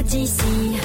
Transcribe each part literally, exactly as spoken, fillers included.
d'ici.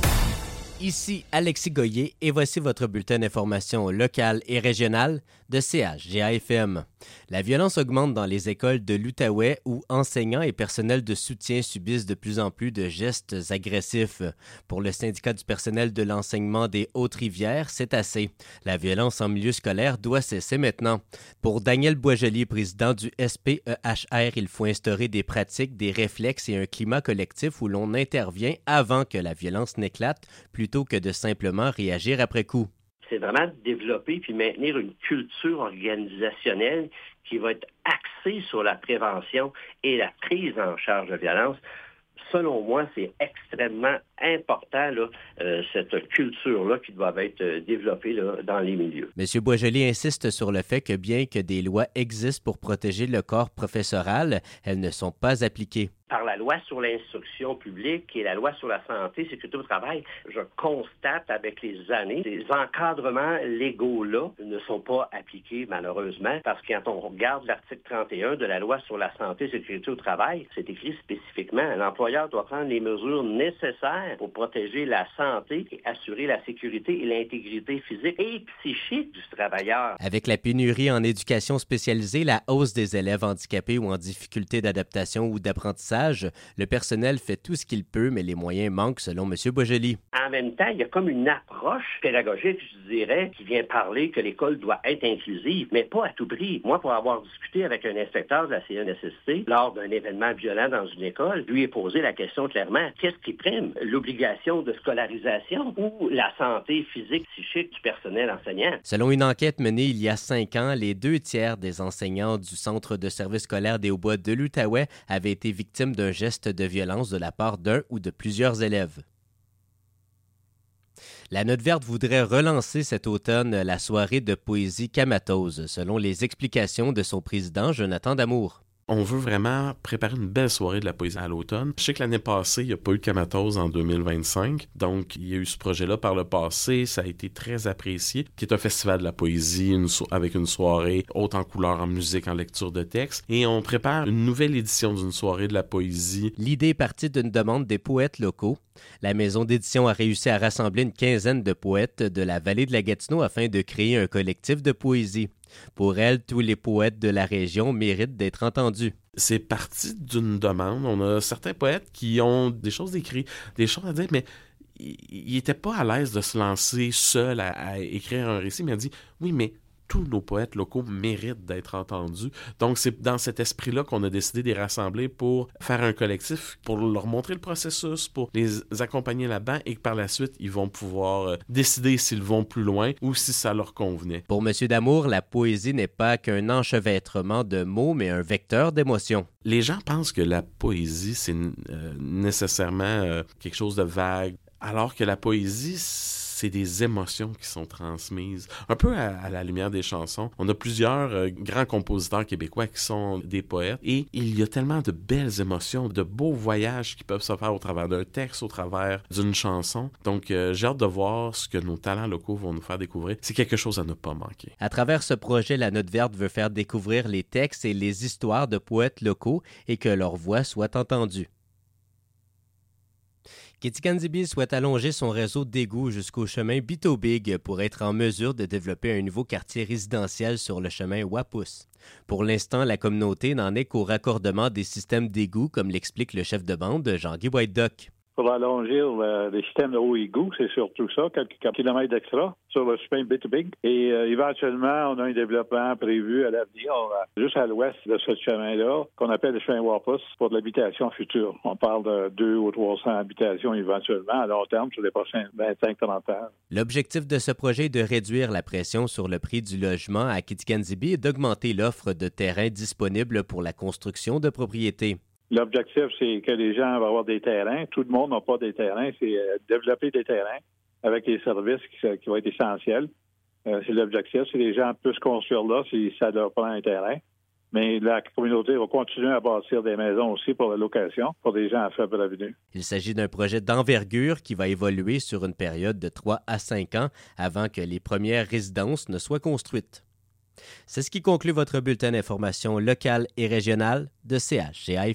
Ici Alexis Goyer et voici votre bulletin d'information locale et régionale de C H G A F M. La violence augmente dans les écoles de l'Outaouais où enseignants et personnel de soutien subissent de plus en plus de gestes agressifs. Pour le syndicat du personnel de l'enseignement des Hautes-Rivières, c'est assez. La violence en milieu scolaire doit cesser maintenant. Pour Daniel Boisjoli, président du S P E H R, il faut instaurer des pratiques, des réflexes et un climat collectif où l'on intervient avant que la violence n'éclate, plutôt que de simplement réagir après coup. C'est vraiment de développer puis maintenir une culture organisationnelle qui va être axée sur la prévention et la prise en charge de violence. Selon moi, c'est extrêmement important, là, euh, cette culture-là qui doit être euh, développée là, dans les milieux. M. Boisjoli insiste sur le fait que bien que des lois existent pour protéger le corps professoral, elles ne sont pas appliquées. Par la loi sur l'instruction publique et la loi sur la santé et sécurité au travail, je constate avec les années, les encadrements légaux-là ne sont pas appliqués malheureusement parce que quand on regarde l'article trente et un de la loi sur la santé et sécurité au travail, c'est écrit spécifiquement, l'employeur doit prendre les mesures nécessaires pour protéger la santé et assurer la sécurité et l'intégrité physique et psychique du travailleur. Avec la pénurie en éducation spécialisée, la hausse des élèves handicapés ou en difficulté d'adaptation ou d'apprentissage, le personnel fait tout ce qu'il peut, mais les moyens manquent, selon M. Boisjoli. En même temps, il y a comme une approche pédagogique, je dirais, qui vient parler que l'école doit être inclusive, mais pas à tout prix. Moi, pour avoir discuté avec un inspecteur de la C N S S T lors d'un événement violent dans une école, lui ai posé la question clairement, qu'est-ce qui prime? L'obligation de scolarisation ou la santé physique, psychique du personnel enseignant? Selon une enquête menée il y a cinq ans, les deux tiers des enseignants du Centre de service scolaire des Hauts-Bois de l'Outaouais avaient été victimes d'un geste de violence de la part d'un ou de plusieurs élèves. La Note verte voudrait relancer cet automne la soirée de poésie Kamatose, selon les explications de son président, Jonathan D'Amour. On veut vraiment préparer une belle soirée de la poésie à l'automne. Je sais que l'année passée, il n'y a pas eu de Kamatose en deux mille vingt-cinq. Donc, il y a eu ce projet-là par le passé. Ça a été très apprécié. Qui est un festival de la poésie une so- avec une soirée haute en couleurs, en musique, en lecture de texte. Et on prépare une nouvelle édition d'une soirée de la poésie. L'idée est partie d'une demande des poètes locaux. La maison d'édition a réussi à rassembler une quinzaine de poètes de la vallée de la Gatineau afin de créer un collectif de poésie. Pour elle, tous les poètes de la région méritent d'être entendus. C'est parti d'une demande. On a certains poètes qui ont des choses écrites, des choses à dire, mais ils n'étaient pas à l'aise de se lancer seul à, à écrire un récit. Mais ils ont dit, oui, mais tous nos poètes locaux méritent d'être entendus. Donc, c'est dans cet esprit-là qu'on a décidé de les rassembler pour faire un collectif, pour leur montrer le processus, pour les accompagner là-dedans et que par la suite, ils vont pouvoir euh, décider s'ils vont plus loin ou si ça leur convenait. Pour M. D'Amour, la poésie n'est pas qu'un enchevêtrement de mots, mais un vecteur d'émotions. Les gens pensent que la poésie, c'est euh, nécessairement euh, quelque chose de vague, alors que la poésie, c'est des émotions qui sont transmises. Un peu à, à la lumière des chansons. On a plusieurs euh, grands compositeurs québécois qui sont des poètes et il y a tellement de belles émotions, de beaux voyages qui peuvent se faire au travers d'un texte, au travers d'une chanson. Donc, euh, j'ai hâte de voir ce que nos talents locaux vont nous faire découvrir. C'est quelque chose à ne pas manquer. À travers ce projet, la Note verte veut faire découvrir les textes et les histoires de poètes locaux et que leur voix soit entendue. Kitikandjibi souhaite allonger son réseau d'égouts jusqu'au chemin Bitobig pour être en mesure de développer un nouveau quartier résidentiel sur le chemin Wapousse. Pour l'instant, la communauté n'en est qu'au raccordement des systèmes d'égouts, comme l'explique le chef de bande Jean-Guy Whiteduck. Pour allonger le, les systèmes de haut égout, c'est surtout ça, quelques kilomètres d'extra sur le chemin Bitobig. Et euh, éventuellement, on a un développement prévu à l'avenir, euh, juste à l'ouest de ce chemin-là, qu'on appelle le chemin Wapousse pour de l'habitation future. On parle de deux ou trois cents habitations éventuellement à long terme sur les prochains vingt-cinq à trente ans. L'objectif de ce projet est de réduire la pression sur le prix du logement à Kitikandjibi et d'augmenter l'offre de terrains disponibles pour la construction de propriétés. L'objectif, c'est que les gens vont avoir des terrains. Tout le monde n'a pas des terrains. C'est euh, développer des terrains avec les services qui, qui vont être essentiels. Euh, c'est l'objectif. Si les gens peuvent se construire là, si ça leur prend un terrain. Mais la communauté va continuer à bâtir des maisons aussi pour la location, pour des gens à faible revenu. Il s'agit d'un projet d'envergure qui va évoluer sur une période de trois à cinq ans avant que les premières résidences ne soient construites. C'est ce qui conclut votre bulletin d'information locale et régionale de C H G A F M.